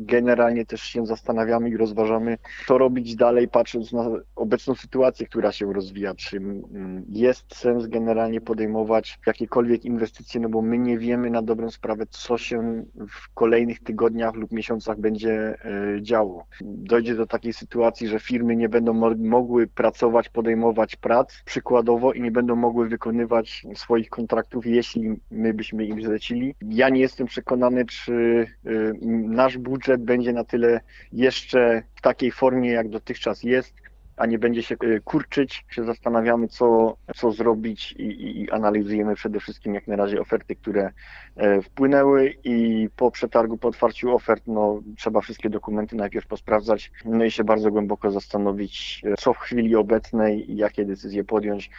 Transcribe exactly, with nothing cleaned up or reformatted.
Generalnie też się zastanawiamy i rozważamy, co robić dalej, patrząc na obecną sytuację, która się rozwija. Czy mm, jest sens generalnie podejmować jakiekolwiek inwestycje, no bo my nie wiemy na dobrą sprawę, co się w kolejnych tygodniach lub miesiącach będzie e, działo. Dojdzie do takiej sytuacji, że firmy nie będą mo- mogły pracować, podejmować prac przykładowo i nie będą mogły wykonywać swoich kontraktów, jeśli my byśmy im zlecili. Ja nie jestem przekonany, czy y, nasz budżet będzie na tyle jeszcze w takiej formie, jak dotychczas jest, a nie będzie się y, kurczyć, się zastanawiamy, co, co zrobić i, i, i analizujemy przede wszystkim jak na razie oferty, które e, wpłynęły i po przetargu, po otwarciu ofert, no trzeba wszystkie dokumenty najpierw posprawdzać, no i się bardzo głęboko zastanowić, e, co w chwili obecnej i jakie decyzje podjąć.